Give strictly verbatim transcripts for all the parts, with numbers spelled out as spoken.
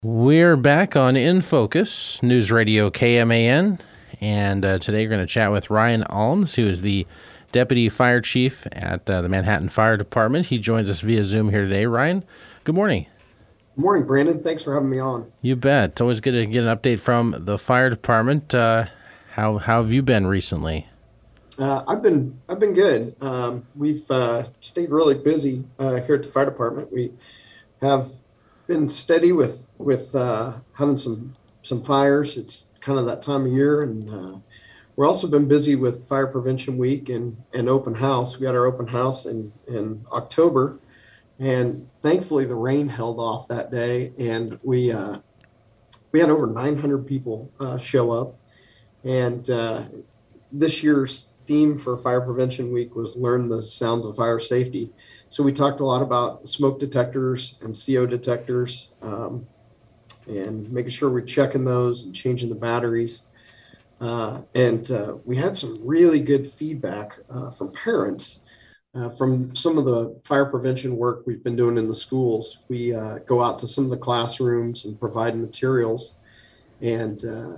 We're back on In Focus, News Radio K M A N, and uh, today we're going to chat with Ryan Alms, who is the Deputy Fire Chief at uh, the Manhattan Fire Department. He joins us via Zoom here today. Ryan, good morning. Good morning, Brandon. Thanks for having me on. You bet. It's always good to get an update from the fire department. Uh, how, how have you been recently? Uh, I've been I've been good. Um, we've uh, stayed really busy uh, here at the fire department. We have been steady with with uh, having some some fires. It's kind of that time of year, and uh, we're also been busy with Fire Prevention Week and, and open house. We had our open house in in October, and thankfully the rain held off that day, and we uh, we had over nine hundred people uh, show up. And uh, this year's theme for Fire Prevention Week was learn the sounds of fire safety. So we talked a lot about smoke detectors and C O detectors, um, and making sure we're checking those and changing the batteries. Uh, and uh, we had some really good feedback uh, from parents uh, from some of the fire prevention work we've been doing in the schools. We uh, go out to some of the classrooms and provide materials. And uh,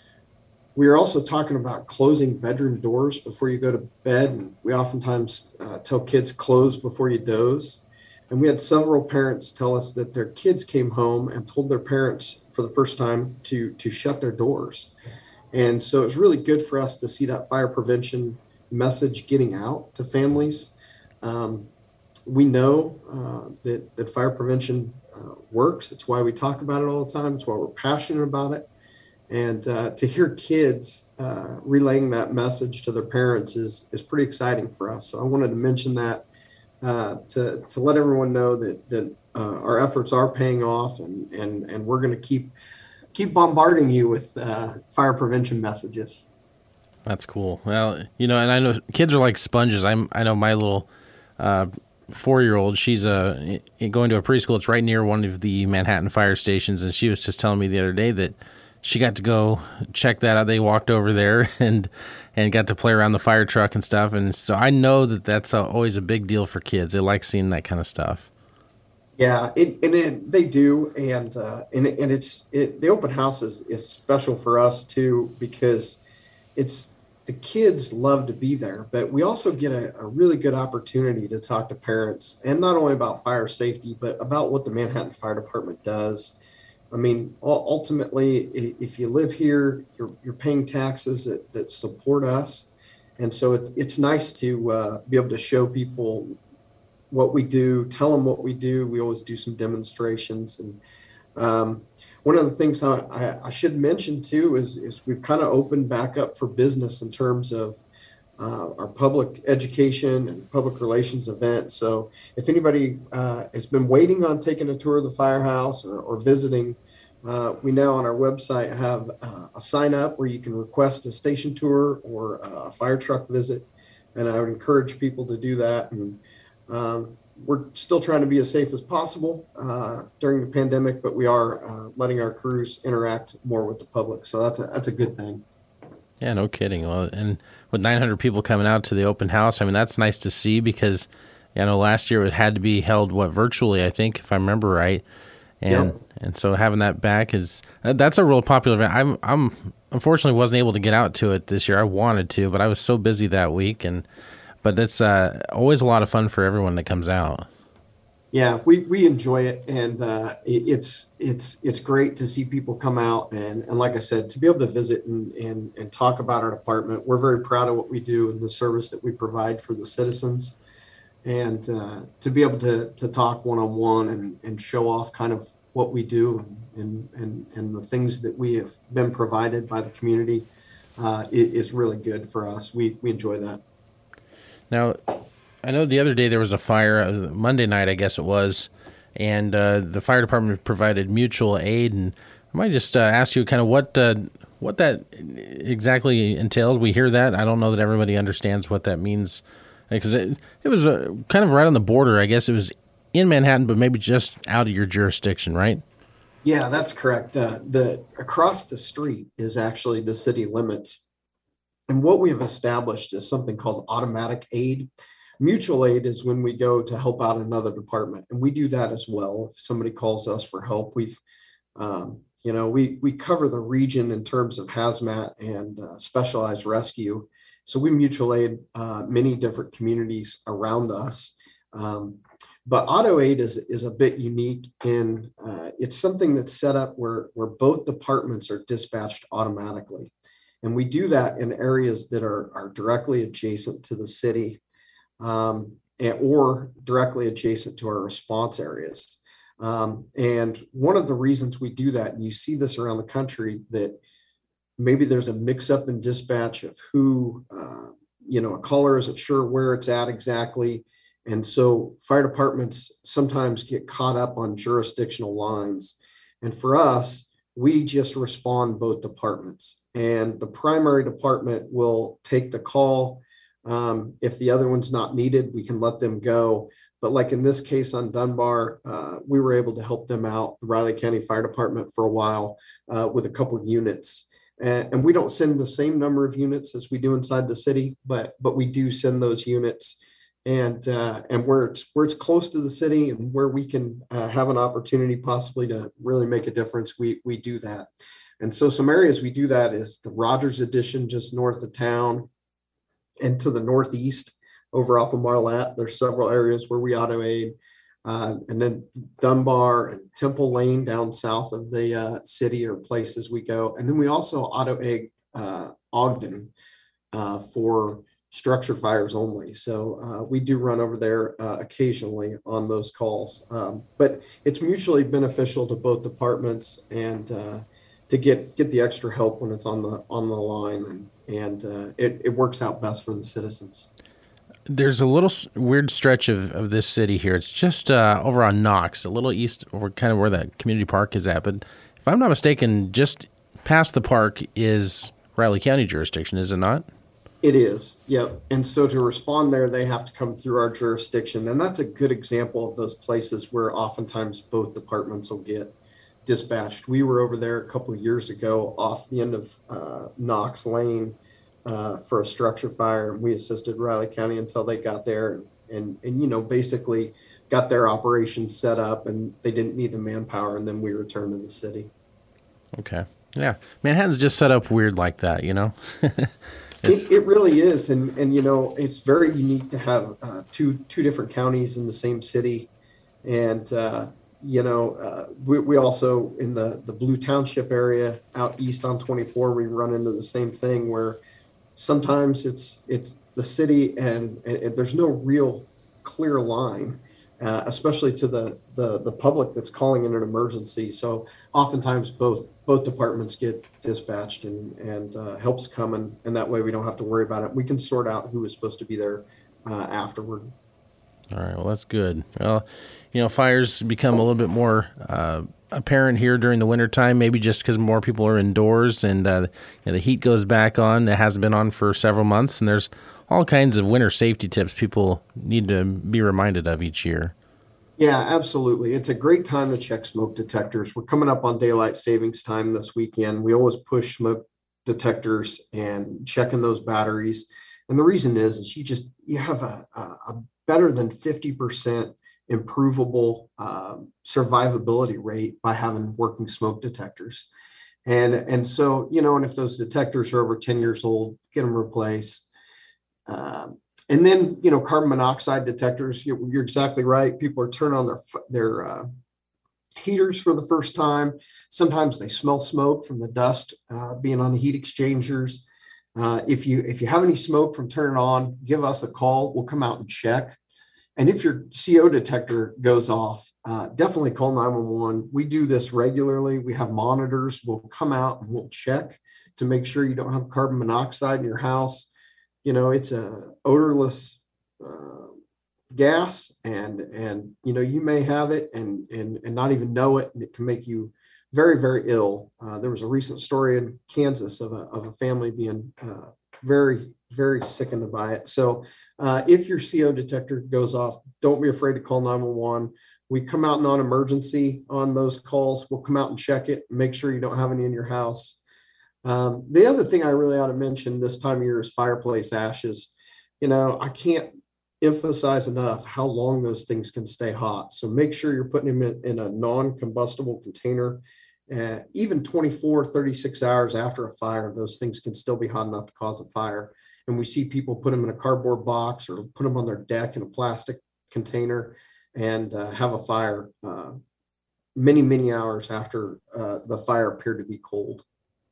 we are also talking about closing bedroom doors before you go to bed. And we oftentimes uh, tell kids close before you doze. And we had several parents tell us that their kids came home and told their parents for the first time to, to shut their doors. And so it was really good for us to see that fire prevention message getting out to families. Um, we know uh, that, that fire prevention uh, works. It's why we talk about it all the time. It's why we're passionate about it. And uh, to hear kids uh, relaying that message to their parents is is pretty exciting for us. So I wanted to mention that uh, to to let everyone know that that uh, our efforts are paying off, and and and we're going to keep keep bombarding you with uh, fire prevention messages. That's cool. Well, you know, and I know kids are like sponges. I'm I know my little uh, four-year-old. She's uh, going to a preschool. It's right near one of the Manhattan fire stations, and she was just telling me the other day that she got to go check that out. They walked over there and and got to play around the fire truck and stuff. And so I know that that's a, always a big deal for kids. They like seeing that kind of stuff. Yeah, it, and it, they do, and uh, and and it's it, the open house is is special for us too, because it's the kids love to be there, but we also get a, a really good opportunity to talk to parents, and not only about fire safety, but about what the Manhattan Fire Department does. I mean, ultimately, if you live here, you're, you're paying taxes that, that support us. And so it, it's nice to uh, be able to show people what we do, tell them what we do. We always do some demonstrations. And um, one of the things I, I, I should mention too is, is we've kind of opened back up for business in terms of uh, our public education and public relations event. So if anybody uh, has been waiting on taking a tour of the firehouse or, or visiting, uh, we now on our website have uh, a sign up where you can request a station tour or a fire truck visit. And I would encourage people to do that. And um, we're still trying to be as safe as possible uh, during the pandemic, but we are uh, letting our crews interact more with the public. So that's a, that's a good thing. Yeah, no kidding. Well, and with nine hundred people coming out to the open house, I mean, that's nice to see because, you know, last year it had to be held, what, virtually, I think, if I remember right. And Yep. and so having that back is, that's a real popular event. I'm, I'm unfortunately wasn't able to get out to it this year. I wanted to, but I was so busy that week. And But it's uh, always a lot of fun for everyone that comes out. Yeah, we, we enjoy it, and uh, it, it's it's it's great to see people come out, and, and like I said, to be able to visit and, and, and talk about our department. We're very proud of what we do and the service that we provide for the citizens, and uh, to be able to to talk one-on-one and, and show off kind of what we do and, and, and the things that we have been provided by the community uh, is really good for us. We, we enjoy that. Now, I know the other day there was a fire, uh, Monday night, I guess it was, and uh, the fire department provided mutual aid. And I might just uh, ask you kind of what uh, what that exactly entails. We hear that. I don't know that everybody understands what that means, because it, it was uh, kind of right on the border. I guess it was in Manhattan, but maybe just out of your jurisdiction, right? Yeah, that's correct. Uh, the across the street is actually the city limits. And what we have established is something called automatic aid. Mutual aid is when we go to help out another department, and we do that as well. If somebody calls us for help, we've Um, you know, we we cover the region in terms of hazmat and uh, specialized rescue. So we mutual aid uh, many different communities around us. Um, but auto aid is is a bit unique in uh, it's something that's set up where where both departments are dispatched automatically, and we do that in areas that are are directly adjacent to the city, um, and, or directly adjacent to our response areas. Um, and one of the reasons we do that, and you see this around the country, that maybe there's a mix up in dispatch of who, uh, you know, a caller isn't sure where it's at exactly. And so fire departments sometimes get caught up on jurisdictional lines. And for us, we just respond both departments. And the primary department will take the call. Um, if the other one's not needed, we can let them go. But like in this case on Dunbar, uh, we were able to help them out, the Riley County Fire Department, for a while uh, with a couple of units. And, and we don't send the same number of units as we do inside the city, but but we do send those units. And uh, and where it's where it's close to the city and where we can uh, have an opportunity possibly to really make a difference, we we do that. And so some areas we do that is the Rogers Addition just north of town, and to the northeast over off of Marlette. There's several areas where we auto aid. Uh, and then Dunbar and Temple Lane down south of the uh, city are places we go. And then we also auto aid uh, Ogden uh, for structure fires only. So uh, we do run over there uh, occasionally on those calls. Um, but it's mutually beneficial to both departments, and uh, to get get the extra help when it's on the on the line, and and uh, it, it works out best for the citizens. There's a little weird stretch of, of this city here. It's just uh, over on Knox, a little east, over kind of where that community park is at. But if I'm not mistaken, just past the park is Riley County jurisdiction, is it not? It is, yep. And so to respond there, they have to come through our jurisdiction. And that's a good example of those places where oftentimes both departments will get dispatched. We were over there a couple of years ago off the end of uh, Knox Lane, Uh, for a structure fire. We assisted Riley County until they got there, and, and, you know, basically got their operation set up, and they didn't need the manpower, and then we returned to the city. Okay. Yeah. Manhattan's just set up weird like that, you know? it, it really is. And, and, you know, it's very unique to have uh, two, two different counties in the same city. And, uh, you know, uh, we, we also, in the, the Blue Township area out east on twenty-four, we run into the same thing where sometimes it's it's the city, and, and there's no real clear line, uh, especially to the, the the public that's calling in an emergency. So oftentimes both both departments get dispatched, and and uh, help's coming, and that way we don't have to worry about it. We can sort out who is supposed to be there uh, afterward. All right, well, that's good. Well, you know, fires become a little bit more uh, apparent here during the wintertime, maybe just because more people are indoors, and uh, you know, the heat goes back on. It hasn't been on for several months, and there's all kinds of winter safety tips people need to be reminded of each year. Yeah, absolutely. It's a great time to check smoke detectors. We're coming up on daylight savings time this weekend. We always push smoke detectors and checking those batteries. And the reason is, is you just, you have a, a, a better than fifty percent improvable uh, survivability rate by having working smoke detectors. And, and so, you know, and if those detectors are over ten years old, get them replaced. Um, and then, you know, carbon monoxide detectors, you're, you're exactly right. People are turning on their, their uh, heaters for the first time. Sometimes they smell smoke from the dust uh, being on the heat exchangers. Uh, if you if you have any smoke from turning on, give us a call. We'll come out and check. And if your C O detector goes off, uh, definitely call nine one one. We do this regularly. We have monitors. We'll come out and we'll check to make sure you don't have carbon monoxide in your house. You know, it's a odorless uh, gas, and and you know, you may have it and and and not even know it, and it can make you very, very ill. Uh, there was a recent story in Kansas of a, of a family being uh, very, very sickened by it. So uh, if your C O detector goes off, don't be afraid to call nine one one. We come out non-emergency on those calls. We'll come out and check it and make sure you don't have any in your house. Um, the other thing I really ought to mention this time of year is fireplace ashes. You know, I can't emphasize enough how long those things can stay hot. So make sure you're putting them in, in a non-combustible container. uh, even twenty-four, thirty-six hours after a fire, those things can still be hot enough to cause a fire. And we see people put them in a cardboard box or put them on their deck in a plastic container and uh, have a fire uh, many, many hours after uh, the fire appeared to be cold.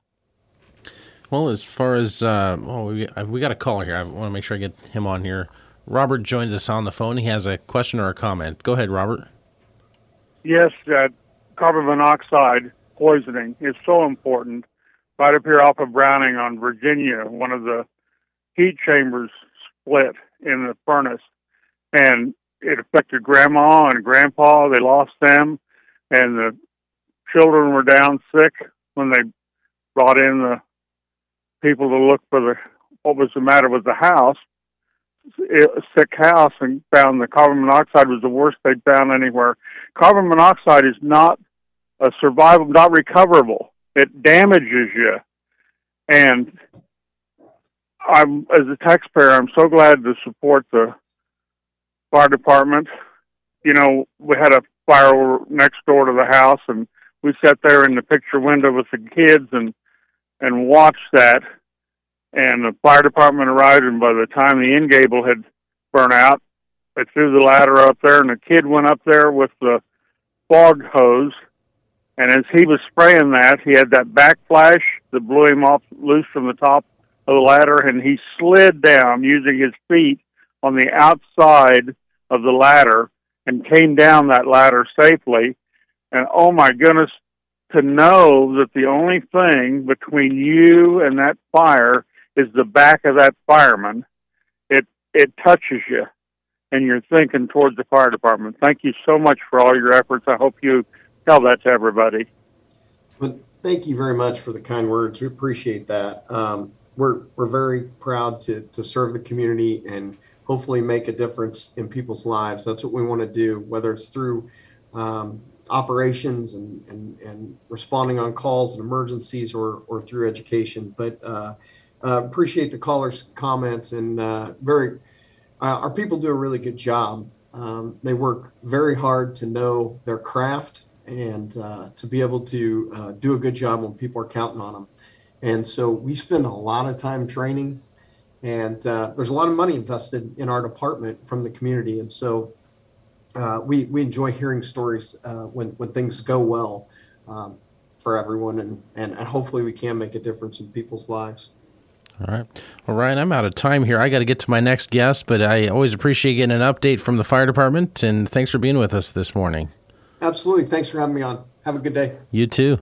Well, as far as, uh, oh, we, we got a caller here. I want to make sure I get him on here. Robert joins us on the phone. He has a question or a comment. Go ahead, Robert. Yes, uh, carbon monoxide poisoning is so important. Right up here off of Browning on Virginia, one of the heat chambers split in the furnace, and it affected Grandma and Grandpa. They lost them, and the children were down sick when they brought in the people to look for the what was the matter with the house. It, a sick house, and found the carbon monoxide was the worst they'd found anywhere. Carbon monoxide is not a survival, not recoverable. It damages you. And I'm, as a taxpayer, I'm so glad to support the fire department. You know, we had a fire next door to the house, and we sat there in the picture window with the kids and and watched that. And the fire department arrived, and by the time the end gable had burnt out, they threw the ladder up there, and the kid went up there with the fog hose. And as he was spraying that, he had that backflash that blew him off loose from the top of the ladder, and he slid down using his feet on the outside of the ladder and came down that ladder safely. And oh my goodness, to know that the only thing between you and that fire is the back of that fireman, it it touches you, and you're thinking towards the fire department. Thank you so much for all your efforts. I hope you tell that to everybody. Well, thank you very much for the kind words. We appreciate that. Um, we're we're very proud to to serve the community and hopefully make a difference in people's lives. That's what we want to do, whether it's through um, operations and, and and responding on calls and emergencies, or or through education. But uh, uh, appreciate the callers' comments, and uh, very uh, our people do a really good job. Um, they work very hard to know their craft and uh, to be able to uh, do a good job when people are counting on them. And so we spend a lot of time training, and uh, there's a lot of money invested in our department from the community. And so uh, we we enjoy hearing stories uh, when when things go well um, for everyone, and, and and hopefully we can make a difference in people's lives. All right. Well, Ryan, I'm out of time here. I got to get to my next guest, but I always appreciate getting an update from the fire department, and thanks for being with us this morning. Absolutely. Thanks for having me on. Have a good day. You too.